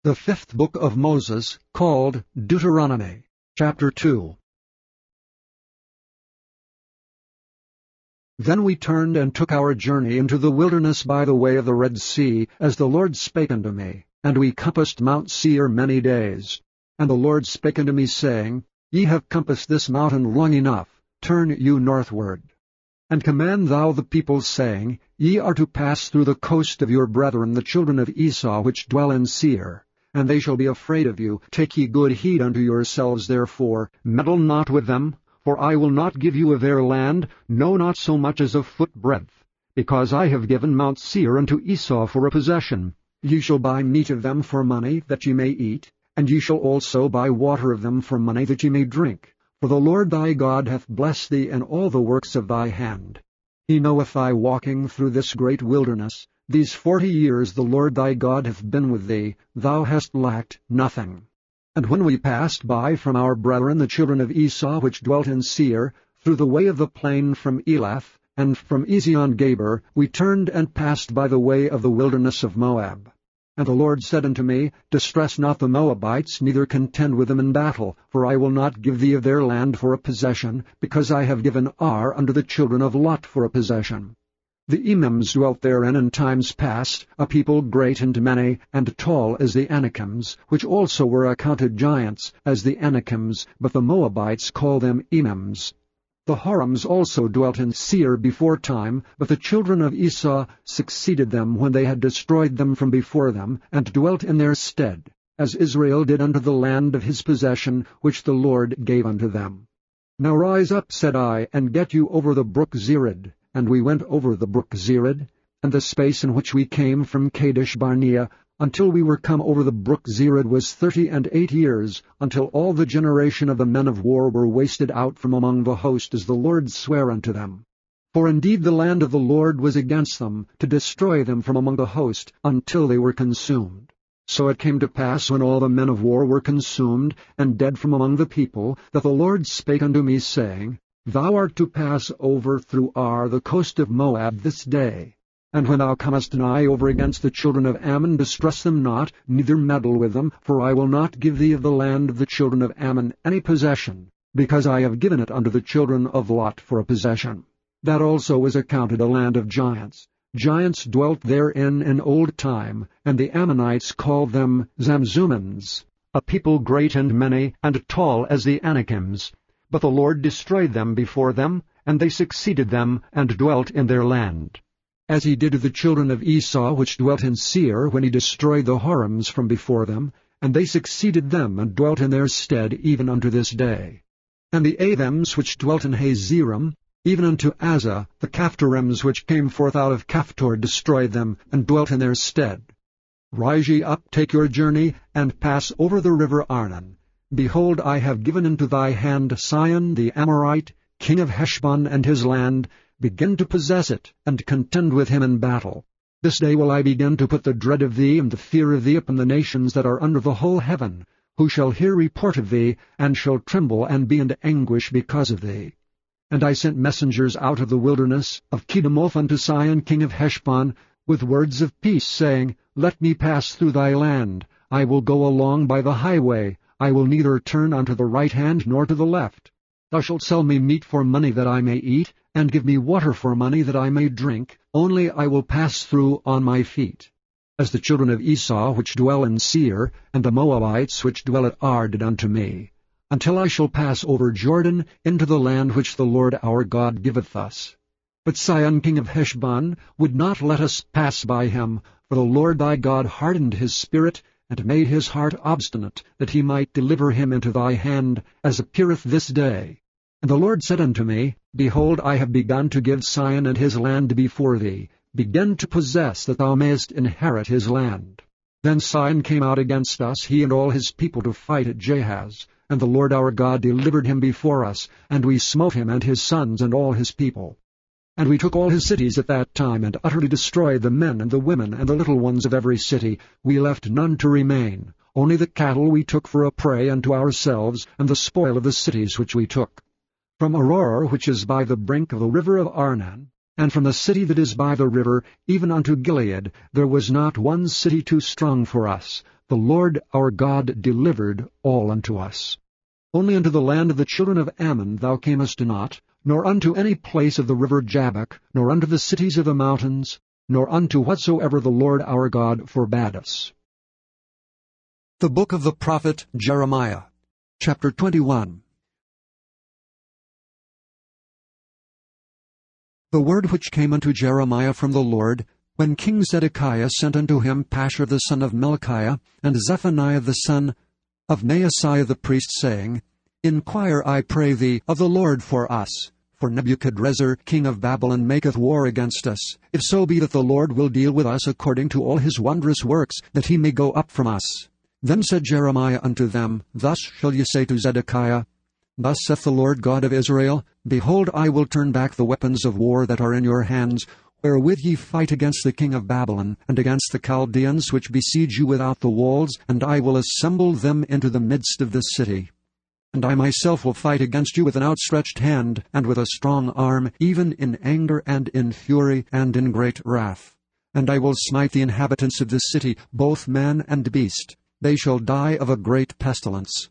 The fifth book of Moses, called Deuteronomy, chapter 2. Then we turned and took our journey into the wilderness by the way of the Red Sea, as the Lord spake unto me, and we compassed Mount Seir many days. And the Lord spake unto me, saying, Ye have compassed this mountain long enough, turn you northward. And command thou the people, saying, Ye are to pass through the coast of your brethren the children of Esau, which dwell in Seir. And they shall be afraid of you. Take ye good heed unto yourselves, therefore, meddle not with them, for I will not give you of their land, no, not so much as a foot breadth, because I have given Mount Seir unto Esau for a possession. Ye shall buy meat of them for money, that ye may eat, and ye shall also buy water of them for money, that ye may drink. For the Lord thy God hath blessed thee in all the works of thy hand. He knoweth thy walking through this great wilderness. These 40 years the Lord thy God hath been with thee, thou hast lacked nothing. And when we passed by from our brethren the children of Esau, which dwelt in Seir, through the way of the plain from Elath, and from Ezion-Geber, we turned and passed by the way of the wilderness of Moab. And the Lord said unto me, Distress not the Moabites, neither contend with them in battle, for I will not give thee of their land for a possession, because I have given Ar unto the children of Lot for a possession. The Emims dwelt therein in times past, a people great and many, and tall as the Anakims, which also were accounted giants, as the Anakims, but the Moabites call them Emims. The Horims also dwelt in Seir before time, but the children of Esau succeeded them when they had destroyed them from before them, and dwelt in their stead, as Israel did unto the land of his possession, which the Lord gave unto them. Now rise up, said I, and get you over the brook Zered. And we went over the brook Zered, and the space in which we came from Kadesh-barnea, until we were come over the brook Zered, was 38 years, until all the generation of the men of war were wasted out from among the host, as the Lord sware unto them. For indeed the land of the Lord was against them, to destroy them from among the host, until they were consumed. So it came to pass, when all the men of war were consumed, and dead from among the people, that the Lord spake unto me, saying, Thou art to pass over through Ar, the coast of Moab, this day. And when thou comest nigh over against the children of Ammon, distress them not, neither meddle with them, for I will not give thee of the land of the children of Ammon any possession, because I have given it unto the children of Lot for a possession. That also was accounted a land of giants. Giants dwelt therein in old time, and the Ammonites called them Zamzummins, a people great and many, and tall as the Anakims. But the Lord destroyed them before them, and they succeeded them, and dwelt in their land. As he did to the children of Esau, which dwelt in Seir, when he destroyed the Horims from before them, and they succeeded them, and dwelt in their stead, even unto this day. And the Avims, which dwelt in Hazerim, even unto Azza, the Caphtorims, which came forth out of Caphtor, destroyed them, and dwelt in their stead. Rise ye up, take your journey, and pass over the river Arnon. Behold, I have given into thy hand Sihon the Amorite, king of Heshbon and his land. Begin to possess it, and contend with him in battle. This day will I begin to put the dread of thee and the fear of thee upon the nations that are under the whole heaven, who shall hear report of thee, and shall tremble and be in anguish because of thee. And I sent messengers out of the wilderness of Kedemoth unto Sihon king of Heshbon, with words of peace, saying, Let me pass through thy land. I will go along by the highway. I will neither turn unto the right hand nor to the left. Thou shalt sell me meat for money that I may eat, and give me water for money that I may drink, only I will pass through on my feet. As the children of Esau, which dwell in Seir, and the Moabites, which dwell at Ar, did unto me, until I shall pass over Jordan into the land which the Lord our God giveth us. But Sihon king of Heshbon would not let us pass by him, for the Lord thy God hardened his spirit, and made his heart obstinate, that he might deliver him into thy hand, as appeareth this day. And the Lord said unto me, Behold, I have begun to give Sihon and his land before thee. Begin to possess, that thou mayest inherit his land. Then Sihon came out against us, he and all his people, to fight at Jahaz. And the Lord our God delivered him before us, and we smote him and his sons and all his people. And we took all his cities at that time, and utterly destroyed the men and the women and the little ones of every city. We left none to remain. Only the cattle we took for a prey unto ourselves, and the spoil of the cities which we took. From Aroer, which is by the brink of the river of Arnon, and from the city that is by the river, even unto Gilead, there was not one city too strong for us, the Lord our God delivered all unto us. Only unto the land of the children of Ammon thou camest not, nor unto any place of the river Jabbok, nor unto the cities of the mountains, nor unto whatsoever the Lord our God forbade us. The Book of the Prophet Jeremiah, chapter 21. The word which came unto Jeremiah from the Lord, when King Zedekiah sent unto him Pashur the son of Melchiah, and Zephaniah the son of Maaseiah the priest, saying, Inquire, I pray thee, of the Lord for us. For Nebuchadrezzar king of Babylon maketh war against us. If so be that the Lord will deal with us according to all his wondrous works, that he may go up from us. Then said Jeremiah unto them, Thus shall ye say to Zedekiah, Thus saith the Lord God of Israel, Behold, I will turn back the weapons of war that are in your hands, wherewith ye fight against the king of Babylon, and against the Chaldeans which besiege you without the walls, and I will assemble them into the midst of the city. And I myself will fight against you with an outstretched hand, and with a strong arm, even in anger and in fury and in great wrath. And I will smite the inhabitants of this city, both man and beast. They shall die of a great pestilence.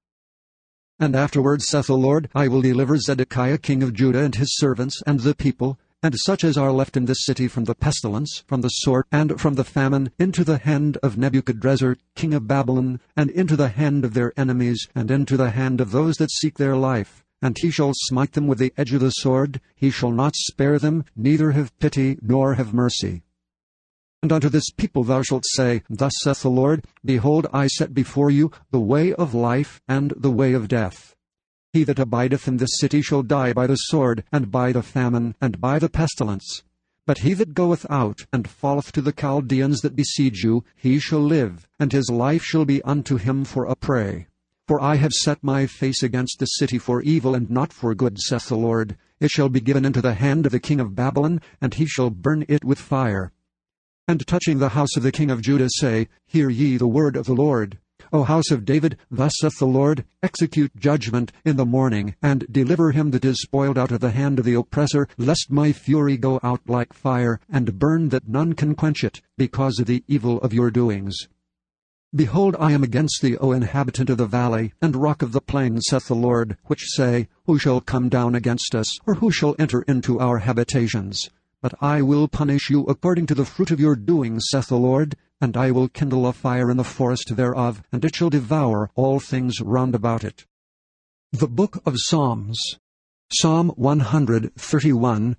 And afterward, saith the Lord, I will deliver Zedekiah king of Judah and his servants and the people, and such as are left in this city from the pestilence, from the sword, and from the famine, into the hand of Nebuchadrezzar king of Babylon, and into the hand of their enemies, and into the hand of those that seek their life. And he shall smite them with the edge of the sword, he shall not spare them, neither have pity, nor have mercy. And unto this people thou shalt say, Thus saith the Lord, Behold, I set before you the way of life and the way of death. He that abideth in this city shall die by the sword, and by the famine, and by the pestilence. But he that goeth out, and falleth to the Chaldeans that besiege you, he shall live, and his life shall be unto him for a prey. For I have set my face against the city for evil, and not for good, saith the Lord. It shall be given into the hand of the king of Babylon, and he shall burn it with fire. And touching the house of the king of Judah say, Hear ye the word of the Lord. O house of David, thus saith the Lord, Execute judgment in the morning, and deliver him that is spoiled out of the hand of the oppressor, lest my fury go out like fire, and burn that none can quench it, because of the evil of your doings. Behold, I am against thee, O inhabitant of the valley, and rock of the plain, saith the Lord, which say, Who shall come down against us, or who shall enter into our habitations? But I will punish you according to the fruit of your doings, saith the Lord, and I will kindle a fire in the forest thereof, and it shall devour all things round about it. The Book of Psalms, Psalm 131.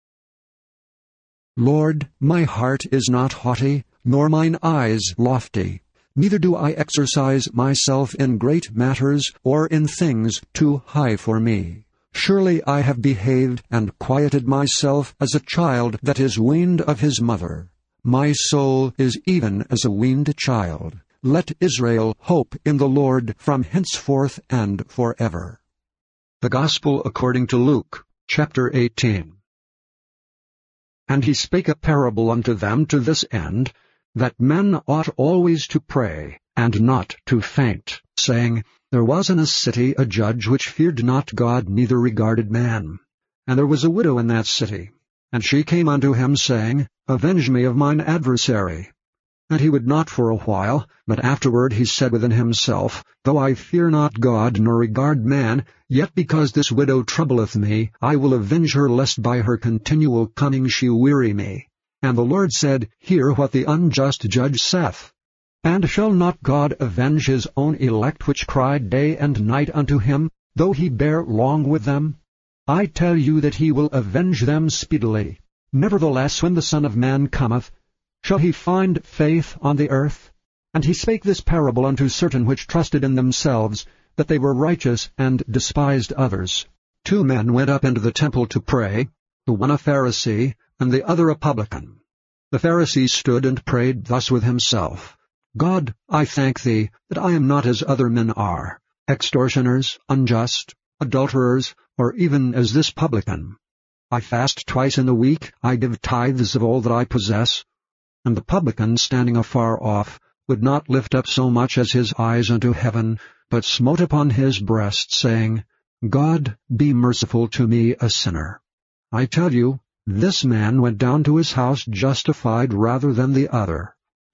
Lord, my heart is not haughty, nor mine eyes lofty. Neither do I exercise myself in great matters, or in things too high for me. Surely I have behaved and quieted myself as a child that is weaned of his mother. My soul is even as a weaned child. Let Israel hope in the Lord from henceforth and forever. The Gospel according to Luke, chapter 18. And he spake a parable unto them to this end, that men ought always to pray, and not to faint, saying, There was in a city a judge which feared not God, neither regarded man. And there was a widow in that city. And she came unto him, saying, Avenge me of mine adversary. And he would not for a while, but afterward he said within himself, Though I fear not God, nor regard man, yet because this widow troubleth me, I will avenge her, lest by her continual coming she weary me. And the Lord said, Hear what the unjust judge saith. And shall not God avenge his own elect which cry day and night unto him, though he bear long with them? I tell you that he will avenge them speedily. Nevertheless, when the Son of Man cometh, shall he find faith on the earth? And he spake this parable unto certain which trusted in themselves, that they were righteous, and despised others. 2 men went up into the temple to pray, the one a Pharisee, and the other a publican. The Pharisee stood and prayed thus with himself, God, I thank thee, that I am not as other men are, extortioners, unjust, adulterers, or even as this publican. I fast twice in the week, I give tithes of all that I possess. And the publican, standing afar off, would not lift up so much as his eyes unto heaven, but smote upon his breast, saying, God, be merciful to me, a sinner. I tell you, this man went down to his house justified rather than the other.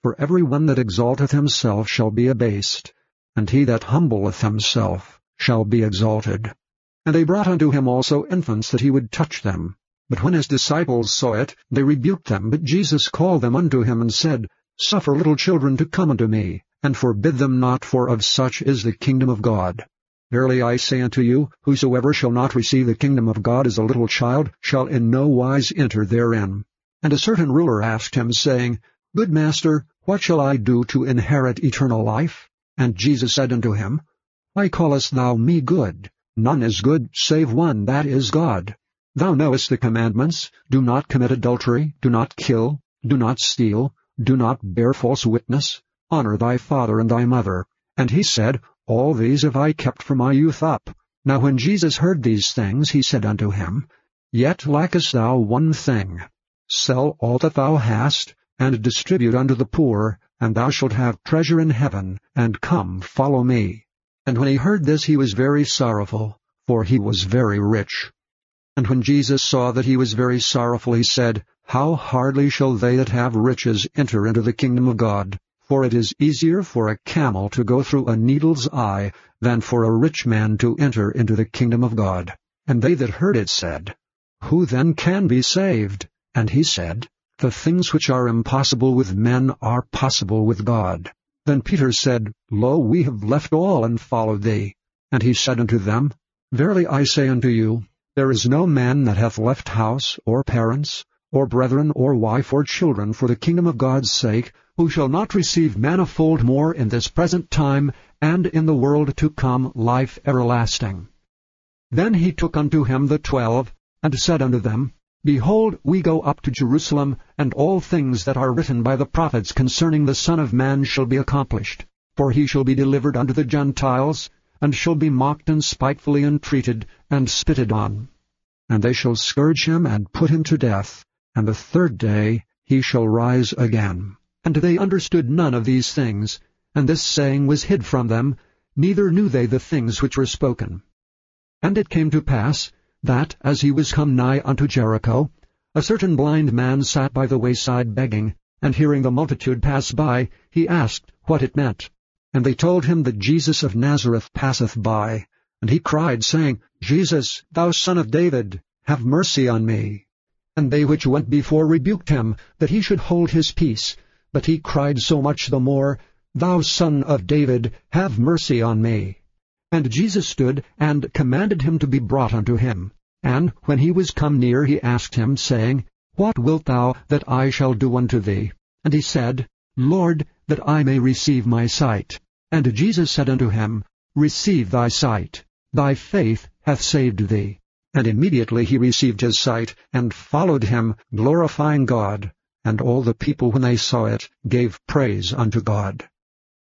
For every one that exalteth himself shall be abased, and he that humbleth himself shall be exalted. And they brought unto him also infants, that he would touch them. But when his disciples saw it, they rebuked them. But Jesus called them unto him, and said, Suffer little children to come unto me, and forbid them not, for of such is the kingdom of God. Verily I say unto you, whosoever shall not receive the kingdom of God as a little child shall in no wise enter therein. And a certain ruler asked him, saying, Good master, what shall I do to inherit eternal life? And Jesus said unto him, Why callest thou me good? None is good, save one, that is God. Thou knowest the commandments: Do not commit adultery, do not kill, do not steal, do not bear false witness, honor thy father and thy mother. And he said, All these have I kept from my youth up. Now when Jesus heard these things, he said unto him, Yet lackest thou one thing. Sell all that thou hast, and distribute unto the poor, and thou shalt have treasure in heaven, and come, follow me. And when he heard this, he was very sorrowful, for he was very rich. And when Jesus saw that he was very sorrowful, he said, How hardly shall they that have riches enter into the kingdom of God? For it is easier for a camel to go through a needle's eye than for a rich man to enter into the kingdom of God. And they that heard it said, Who then can be saved? And he said, The things which are impossible with men are possible with God. Then Peter said, Lo, we have left all, and followed thee. And he said unto them, Verily I say unto you, there is no man that hath left house, or parents, or brethren, or wife, or children, for the kingdom of God's sake, who shall not receive manifold more in this present time, and in the world to come life everlasting. Then he took unto him the 12, and said unto them, Behold, we go up to Jerusalem, and all things that are written by the prophets concerning the Son of Man shall be accomplished. For he shall be delivered unto the Gentiles, and shall be mocked and spitefully entreated, and spitted on. And they shall scourge him, and put him to death, and the third day he shall rise again. And they understood none of these things, and this saying was hid from them, neither knew they the things which were spoken. And it came to pass, that, as he was come nigh unto Jericho, a certain blind man sat by the wayside begging, and hearing the multitude pass by, he asked what it meant. And they told him that Jesus of Nazareth passeth by. And he cried, saying, Jesus, thou Son of David, have mercy on me. And they which went before rebuked him, that he should hold his peace. But he cried so much the more, Thou Son of David, have mercy on me. And Jesus stood, and commanded him to be brought unto him. And when he was come near, he asked him, saying, What wilt thou that I shall do unto thee? And he said, Lord, that I may receive my sight. And Jesus said unto him, Receive thy sight. Thy faith hath saved thee. And immediately he received his sight, and followed him, glorifying God. And all the people, when they saw it, gave praise unto God.